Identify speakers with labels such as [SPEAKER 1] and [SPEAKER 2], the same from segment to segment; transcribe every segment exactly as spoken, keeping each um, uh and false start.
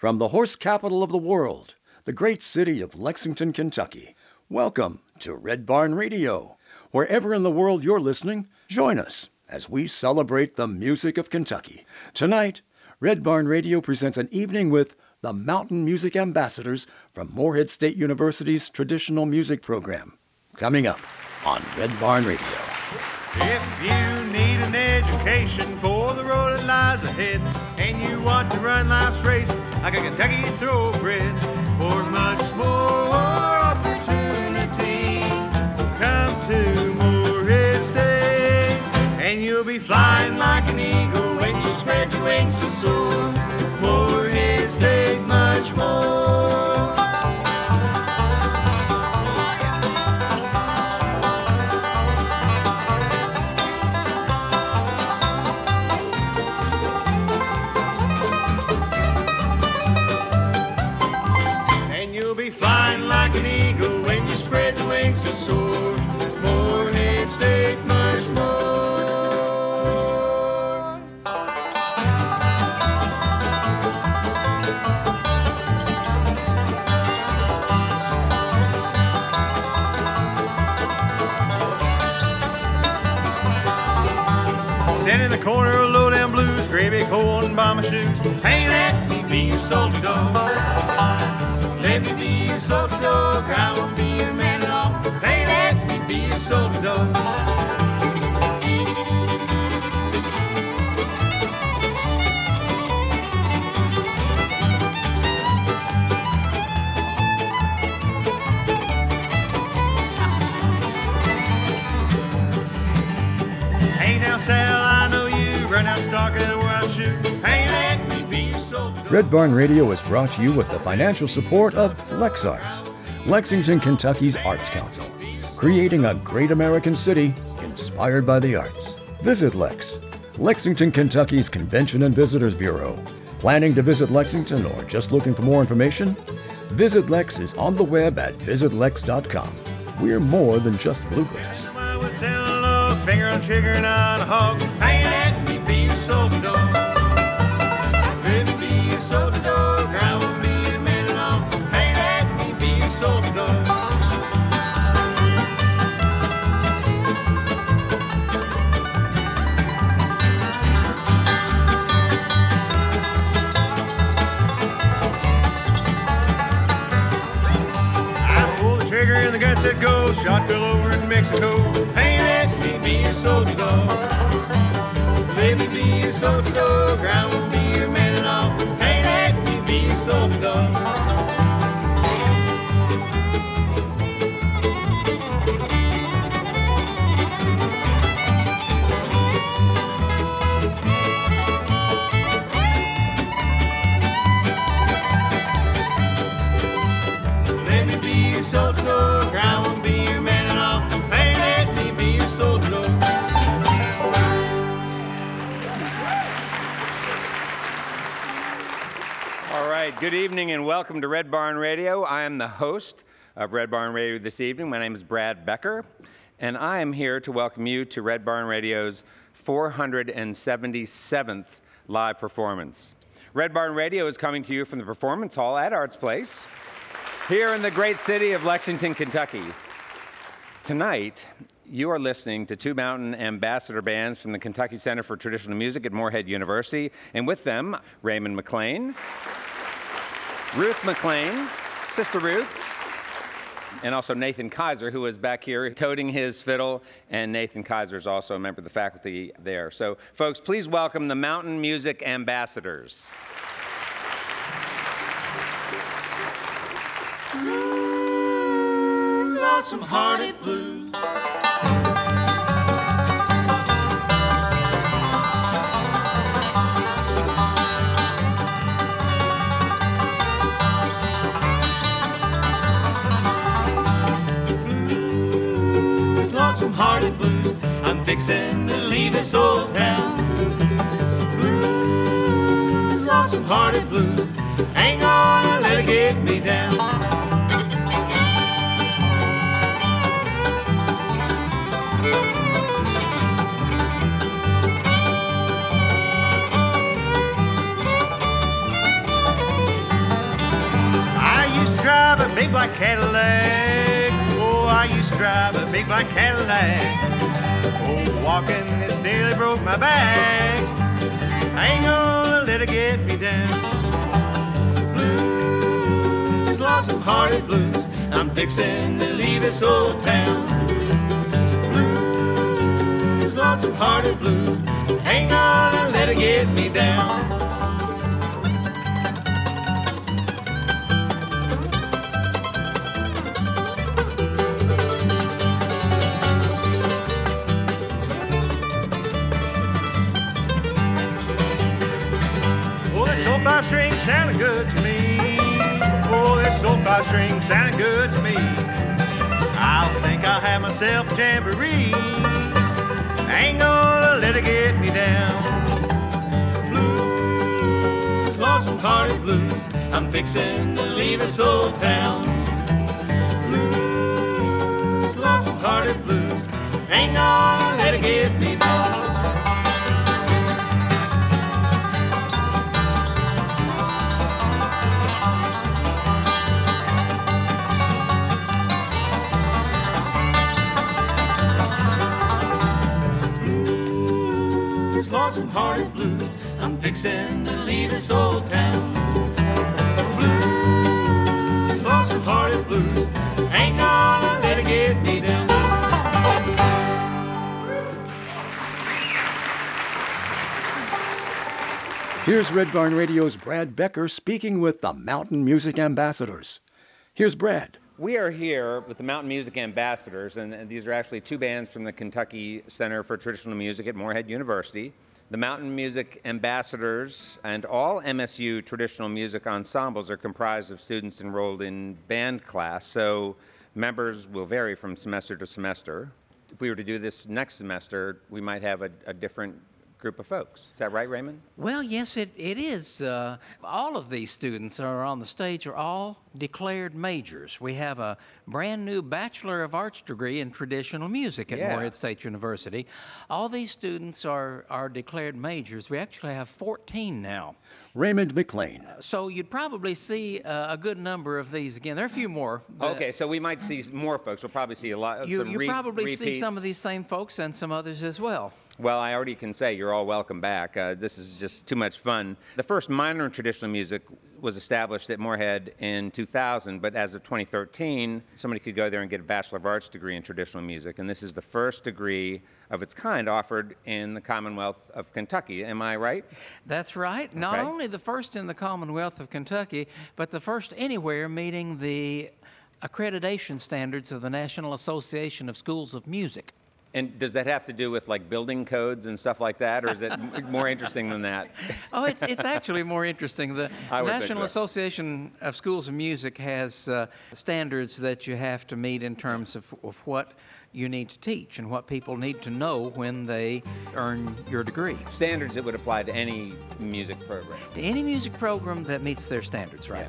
[SPEAKER 1] From the horse capital of the world, the great city of Lexington, Kentucky, welcome to Red Barn Radio. Wherever in the world you're listening, join us as we celebrate the music of Kentucky. Tonight, Red Barn Radio presents an evening with the Mountain Music Ambassadors from Morehead State University's traditional music program. Coming up on Red Barn Radio.
[SPEAKER 2] If you need an education for the road that lies ahead, and you want to run life's race like a Kentucky thoroughbred, for much more opportunity, come to Morehead State, and you'll be flying like an eagle when you spread your wings to soar. Morehead State, much more. Spread the wings to soar. Morehead State, much more. Sit in the corner of low down blues, gravy corn by my shoes. Hey, let me be your salty dog. Let me be your salty dog. I won't be your man at all. Hey, let me be your salty dog. Hey now, Sal, I know you run out stalking where I shoot. Hey, let me be your salty dog.
[SPEAKER 1] Red Barn Radio is brought to you with the financial support of LexArts, Lexington, Kentucky's Arts Council, creating a great American city inspired by the arts. Visit Lex, Lexington, Kentucky's Convention and Visitors Bureau. Planning to visit Lexington or just looking for more information? Visit Lex is on the web at visit lex dot com. We're more than just bluegrass.
[SPEAKER 2] Finger on trigger and on a hog. Hey, let me be your salty dog. Let me be your salty dog. I won't be your man at all. Hey, let me be your salty dog. I pull the trigger and the gun said go. Shot fell over in Mexico. Hey, let me be your salty dog. Let me be your salty dog. I won't be your man at all. Hey, let me be your salty dog. Let me be your salty dog. I won't be your man at all. Hey, let me be your salty dog.
[SPEAKER 3] All right, good evening and welcome to Red Barn Radio. I am the host of Red Barn Radio this evening. My name is Brad Becker, and I am here to welcome you to Red Barn Radio's four hundred seventy-seventh live performance. Red Barn Radio is coming to you from the Performance Hall at Arts Place, here in the great city of Lexington, Kentucky. Tonight, you are listening to two Mountain Ambassador bands from the Kentucky Center for Traditional Music at Morehead University, and with them, Raymond McLean, Ruth McLean, Sister Ruth, and also Nathan Kaiser, who is back here toting his fiddle, and Nathan Kaiser is also a member of the faculty there. So, folks, please welcome the Mountain Music Ambassadors.
[SPEAKER 2] Blues, lonesome-hearted blues. Blues, lonesome-hearted blues. I'm fixing to leave this old town. Blues, lonesome-hearted blues. Ain't gonna let it get me down. a big black Cadillac. Oh, I used to drive a big black Cadillac. Oh, walking this nearly broke my back. I ain't gonna let it get me down. Blues, lonesome hearted blues, I'm fixing to leave this old town. Blues, lonesome hearted blues, ain't gonna let it get me down. Five string sounded good to me. Oh, this old five string sounded good to me. I think I'll have myself a jamboree. I ain't gonna let it get me down. Blues, lonesome hearted blues, I'm fixing to leave this old town. Blues, lonesome hearted blues, ain't gonna let it get me down. Lonesome hearted blues, I'm fixing to leave this old town. Blues, lonesome hearted blues, ain't gonna let it get me down.
[SPEAKER 1] Here's Red Barn Radio's Brad Becker speaking with the Mountain Music Ambassadors. Here's Brad.
[SPEAKER 3] We are here with the Mountain Music Ambassadors, and, and these are actually two bands from the Kentucky Center for Traditional Music at Morehead University. The Mountain Music Ambassadors and all M S U traditional music ensembles are comprised of students enrolled in band class, so members will vary from semester to semester. If we were to do this next semester, we might have a, a different group of folks. Is that right, Raymond?
[SPEAKER 4] Well, yes, it, it is. Uh, all of these students that are on the stage are all declared majors. We have a brand new Bachelor of Arts degree in traditional music at
[SPEAKER 3] Yeah.
[SPEAKER 4] Morehead State University. All these students are, are declared majors. We actually have fourteen now.
[SPEAKER 1] Raymond McLean.
[SPEAKER 4] So you'd probably see uh, a good number of these again. There are a few more. but
[SPEAKER 3] Okay, so we might see more folks. We'll probably see a lot.
[SPEAKER 4] You,
[SPEAKER 3] some
[SPEAKER 4] you
[SPEAKER 3] re-
[SPEAKER 4] probably see some
[SPEAKER 3] repeats.
[SPEAKER 4] of these same folks and some others as well.
[SPEAKER 3] Well, I already can say you're all welcome back. Uh, this is just too much fun. The first minor in traditional music was established at Morehead in two thousand, but as of twenty thirteen, somebody could go there and get a Bachelor of Arts degree in traditional music, and this is the first degree of its kind offered in the Commonwealth of Kentucky. Am I right?
[SPEAKER 4] That's right. Not
[SPEAKER 3] Okay.
[SPEAKER 4] only the first in the Commonwealth of Kentucky, but the first anywhere meeting the accreditation standards of the National Association of Schools of Music.
[SPEAKER 3] And does that have to do with like building codes and stuff like that, or is it m- more interesting than that?
[SPEAKER 4] Oh, it's, it's actually more interesting. The
[SPEAKER 3] I would think
[SPEAKER 4] National
[SPEAKER 3] so.
[SPEAKER 4] Association of Schools of Music has uh, standards that you have to meet in terms of, of what you need to teach and what people need to know when they earn your degree.
[SPEAKER 3] Standards that would apply to any music program.
[SPEAKER 4] To any music program that meets their standards, right?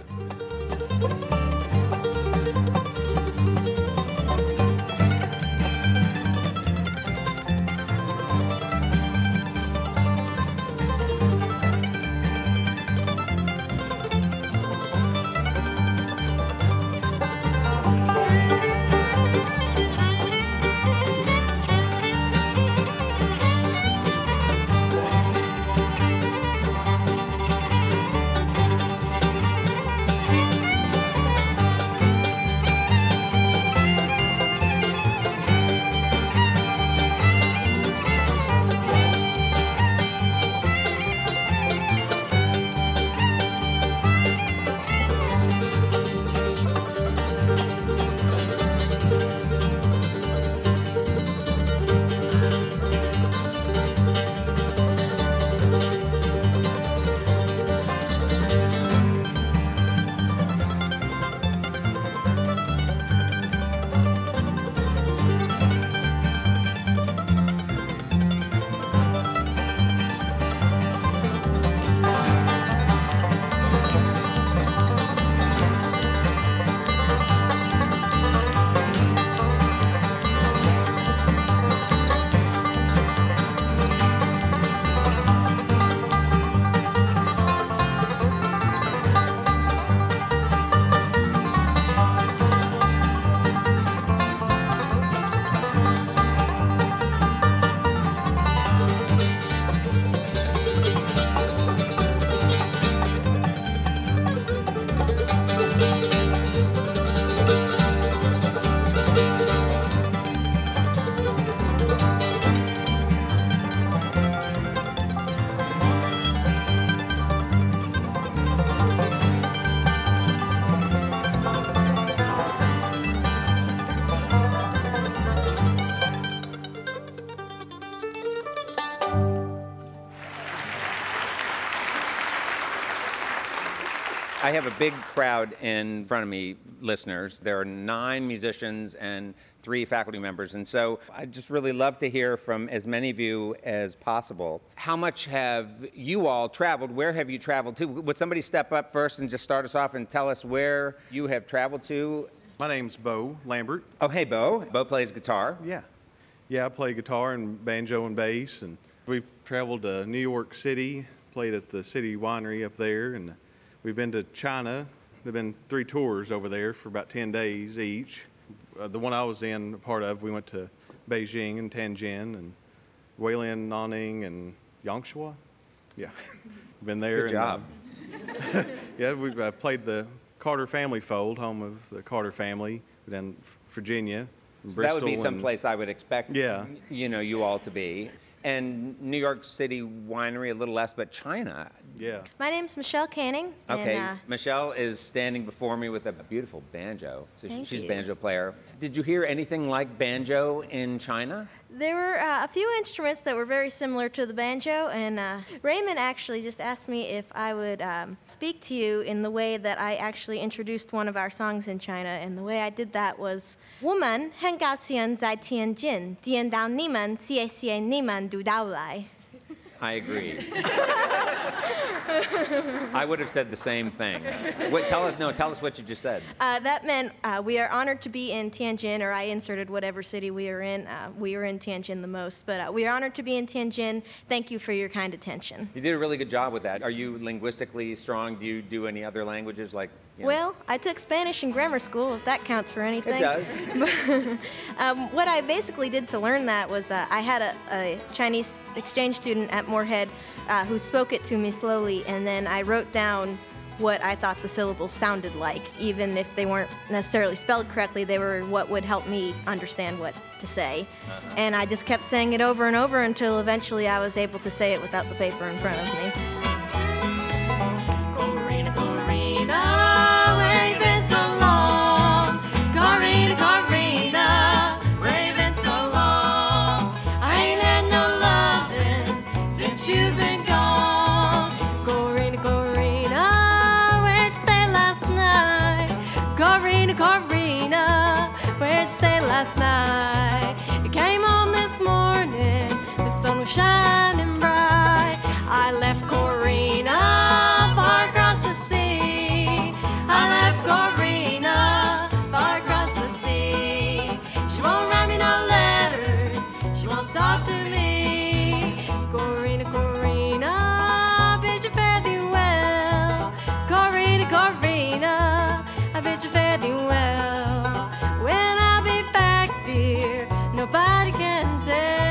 [SPEAKER 3] I have a big crowd in front of me, listeners. There are nine musicians and three faculty members, and so I'd just really love to hear from as many of you as possible. How much have you all traveled? Where have you traveled to? Would somebody step up first and just start us off and tell us where you have traveled to?
[SPEAKER 5] My name's Bo Lambert.
[SPEAKER 3] Oh, hey, Bo. Bo plays guitar.
[SPEAKER 5] Yeah. Yeah, I play guitar and banjo and bass, and we've traveled to New York City, played at the City Winery up there, and we've been to China. There've been three tours over there for about ten days each. Uh, the one I was in, a part of, we went to Beijing and Tianjin and Weilin, Nanning, and Yangshuo. Yeah, been there.
[SPEAKER 3] Good job.
[SPEAKER 5] And, uh, yeah, we've uh, played the Carter family fold, home of the Carter family, then Virginia,
[SPEAKER 3] So
[SPEAKER 5] Bristol.
[SPEAKER 3] that would be
[SPEAKER 5] and-
[SPEAKER 3] someplace I would expect
[SPEAKER 5] Yeah.
[SPEAKER 3] you know, you all to be. And New York City Winery, a little less, but China.
[SPEAKER 5] Yeah.
[SPEAKER 6] My name's Michelle Canning.
[SPEAKER 3] Okay,
[SPEAKER 6] And, uh,
[SPEAKER 3] Michelle is standing before me with a beautiful banjo. So
[SPEAKER 6] Thank
[SPEAKER 3] she's a
[SPEAKER 6] you.
[SPEAKER 3] banjo player. Did you hear anything like banjo in China?
[SPEAKER 6] there were uh, a few instruments that were very similar to the banjo, and uh, Raymond actually just asked me if I would um, speak to you in the way that I actually introduced one of our songs in China. And the way I did that was, 我们很高兴在天津见到你们，谢谢你们的到来。
[SPEAKER 3] I agree. I would have said the same thing. Wait, tell us, no, tell us what you just said.
[SPEAKER 6] Uh, that meant uh, we are honored to be in Tianjin, or I inserted whatever city we are in. Uh, we are in Tianjin the most, but uh, we are honored to be in Tianjin. Thank you for your kind attention.
[SPEAKER 3] You did a really good job with that. Are you linguistically strong? Do you do any other languages like? You know?
[SPEAKER 6] Well, I took Spanish in grammar school, if that counts for anything.
[SPEAKER 3] It does.
[SPEAKER 6] um, what I basically did to learn that was uh, I had a, a Chinese exchange student at Moorhead uh, who spoke it to me slowly, and then I wrote down what I thought the syllables sounded like. Even if they weren't necessarily spelled correctly, they were what would help me understand what to say.
[SPEAKER 3] Uh-huh.
[SPEAKER 6] And I just kept saying it over and over until eventually I was able to say it without the paper in front of me.
[SPEAKER 7] Corina, Corina, where you been so long? Corina, Corina, where you been so long? I ain't had no loving since you've been gone. Corina, Corina, where'd you stay last night? Corina, Corina, where'd you stay last night? You came home this morning, the sun was shining bright. I left Corina far across the sea. I left Corina far across the sea. She won't write me no letters, she won't talk to me. Corina, Corina, I bid you fare thee well. Corina, Corina, I bid you fare thee well. When I'll be back, dear, nobody can tell.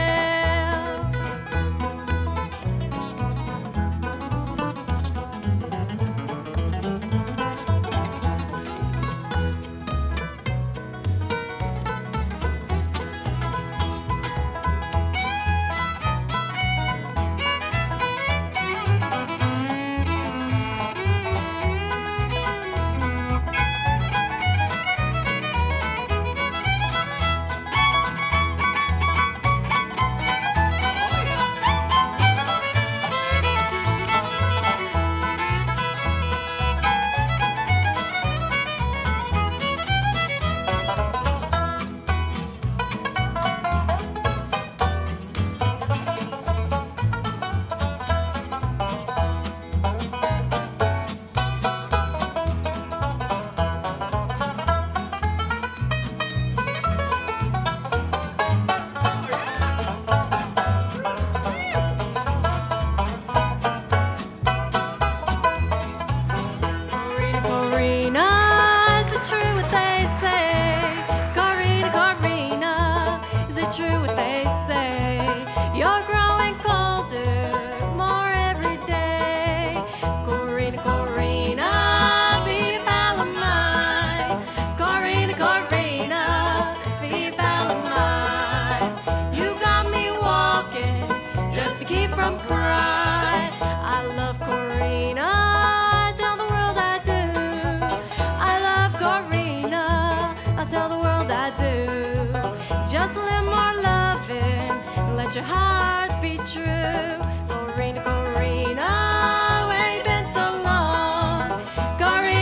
[SPEAKER 7] Corina, Corina, is it true what they say? Corina, Corina, is it true what they say? You're growing colder, more every day. Corina, Corina, be a pal of mine. Corina, Corina, be a pal of mine. You got me walking just to keep from crying. I love Corina, tell the world I do. I love Corina, I'll tell the world I do. Just a little more loving, and let your heart be true. Corina, Corina, where you been so long? Corina,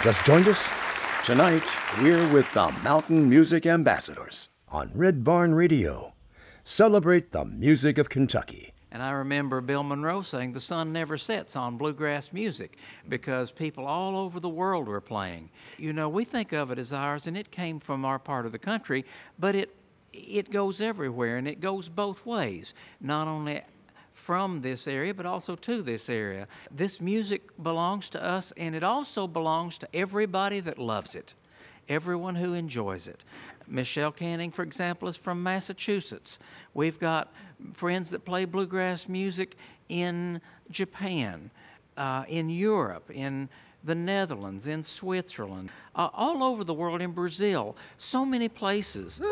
[SPEAKER 1] Just joined us? Tonight, we're with the Mountain Music Ambassadors on Red Barn Radio. Celebrate the music of Kentucky.
[SPEAKER 4] And I remember Bill Monroe saying the sun never sets on bluegrass music because people all over the world were playing. You know, we think of it as ours, and it came from our part of the country, but it it goes everywhere, and it goes both ways, not only from this area, but also to this area. This music belongs to us, and it also belongs to everybody that loves it, everyone who enjoys it. Michelle Canning, for example, is from Massachusetts. We've got friends that play bluegrass music in Japan, uh, in Europe, in the Netherlands, in Switzerland, uh, all over the world, in Brazil, so many places.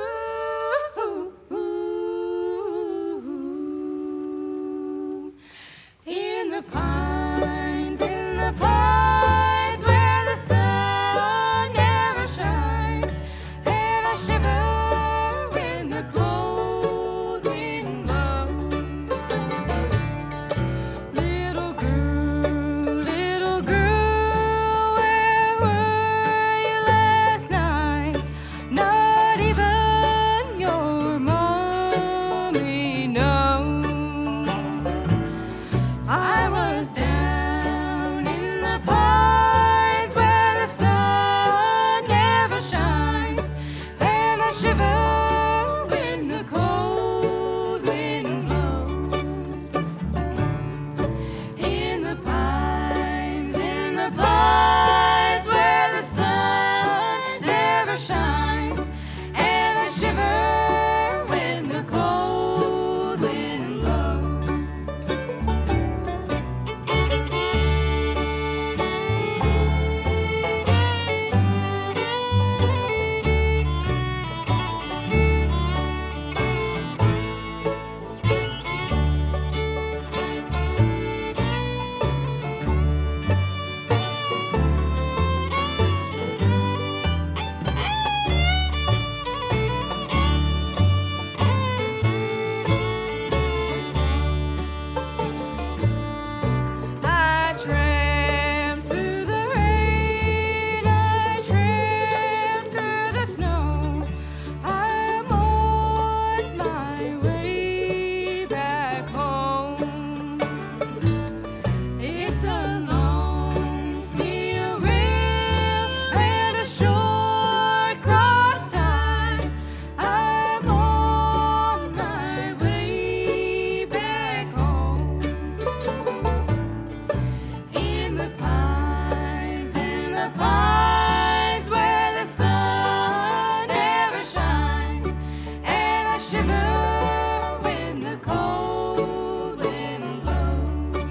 [SPEAKER 7] In the pines, in the pines, where the sun never shines, and I shiver when the cold wind blows. Little girl, little girl, where were you last night? Not even your mommy knows. I was down in the pines where the sun never shines, and I shiver when the cold wind blows. In the pines, in the pines where the sun never shines, and I shiver when the cold wind blows. I tramped through the rain, I tramped through the snow. I'm on my way back home. It's a long steel rail and a short cross tie. I'm on my way back home. In the pines, in the pines where the sun never shines, and I shiver when the cold wind blows.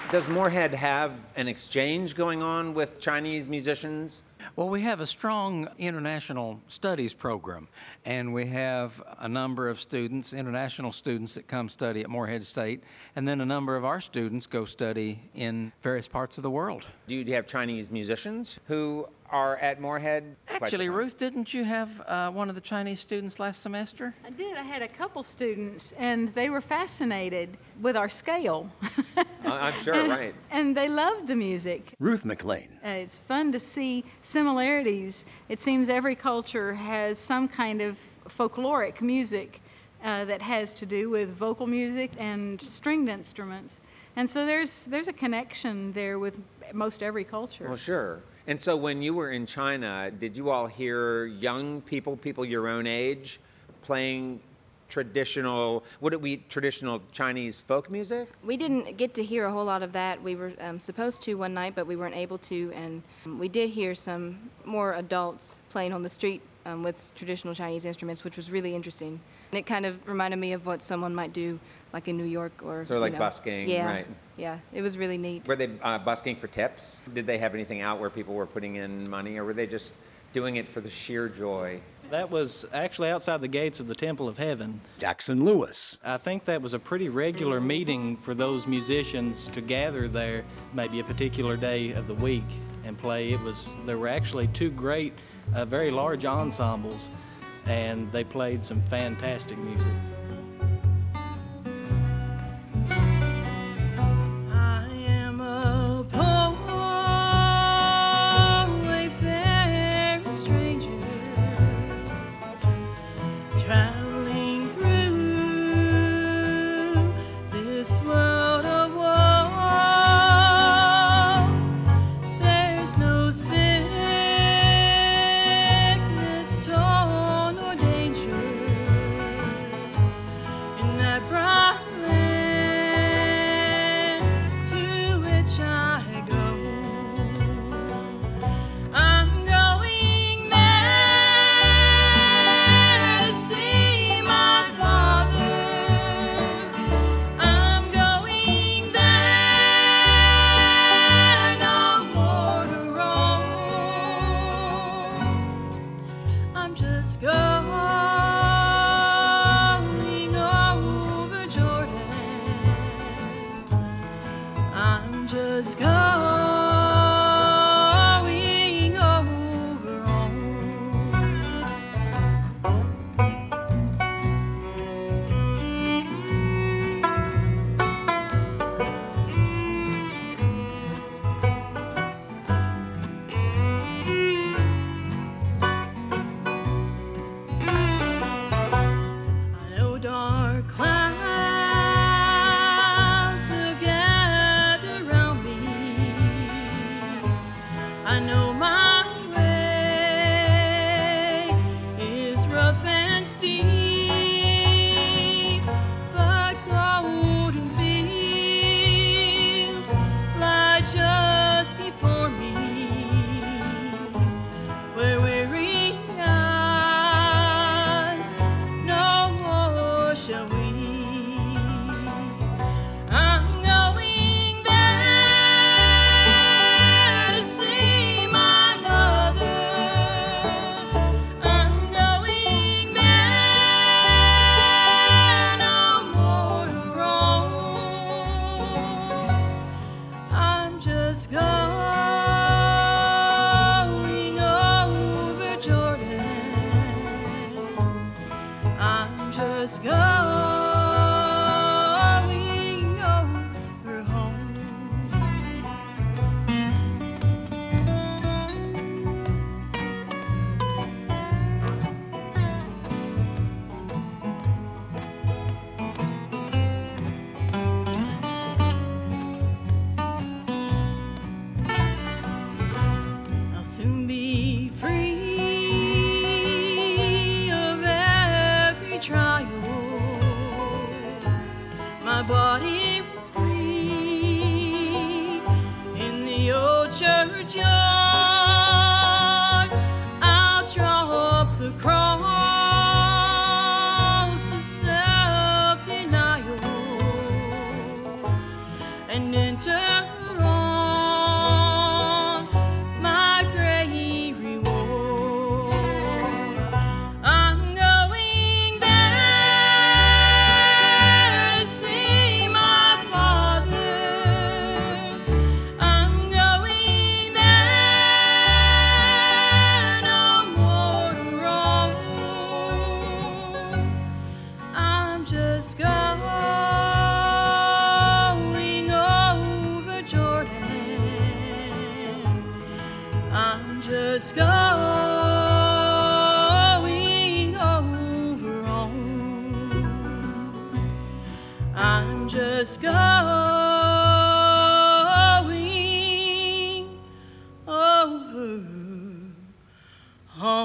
[SPEAKER 3] Does Moorhead have an exchange going on with Chinese musicians?
[SPEAKER 4] Well, we have a strong international studies program, and we have a number of students, international students, that come study at Moorhead State, and then a number of our students go study in various parts of the world.
[SPEAKER 3] Do you have Chinese musicians who are at Moorhead?
[SPEAKER 4] Actually, Ruth, didn't you have uh, one of the Chinese students last semester?
[SPEAKER 8] I did. I had a couple students, and they were fascinated with our scale.
[SPEAKER 3] I'm sure,
[SPEAKER 8] and,
[SPEAKER 3] right.
[SPEAKER 8] And they loved the music.
[SPEAKER 1] Ruth McLean.
[SPEAKER 8] Uh, it's fun to see similarities. It seems every culture has some kind of folkloric music uh, that has to do with vocal music and stringed instruments. And so there's there's a connection there with most every culture.
[SPEAKER 3] Well, sure. And so when you were in China, did you all hear young people, people your own age, playing traditional, would it be traditional Chinese folk music?
[SPEAKER 9] We didn't get to hear a whole lot of that. We were um, supposed to one night, but we weren't able to. And we did hear some more adults playing on the street um, with traditional Chinese instruments, which was really interesting. And it kind of reminded me of what someone might do, like in New York or.
[SPEAKER 3] So like
[SPEAKER 9] you know,
[SPEAKER 3] busking,
[SPEAKER 9] yeah,
[SPEAKER 3] right?
[SPEAKER 9] Yeah, it was really neat.
[SPEAKER 3] Were they uh, busking for tips? Did they have anything out where people were putting in money, or were they just doing it for the sheer joy?
[SPEAKER 10] That was actually outside the gates of the Temple of Heaven.
[SPEAKER 1] Jackson Lewis.
[SPEAKER 10] I think that was a pretty regular meeting for those musicians to gather there, maybe a particular day of the week, and play. It was there were actually two great, uh, very large ensembles, and they played some fantastic music.
[SPEAKER 7] churchyard, I'll draw up the cross of self-denial and enter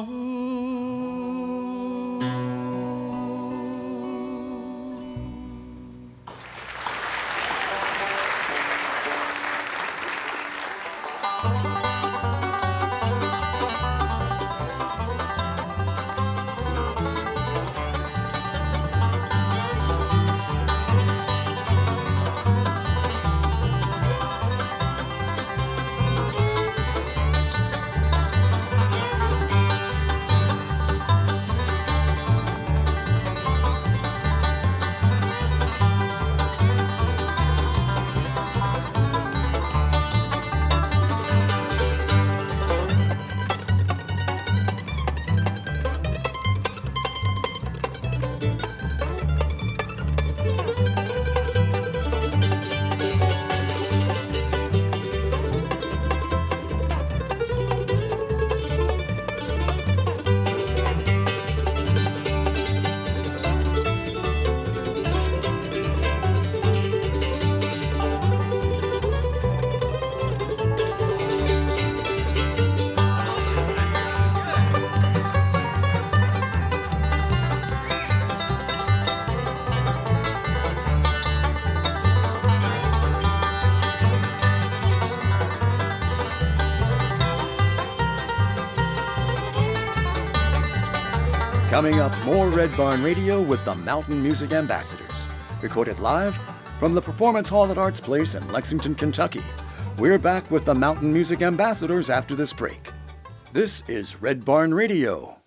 [SPEAKER 1] Coming up, more Red Barn Radio with the Mountain Music Ambassadors. Recorded live from the Performance Hall at Arts Place in Lexington, Kentucky. We're back with the Mountain Music Ambassadors after this break. This is Red Barn Radio.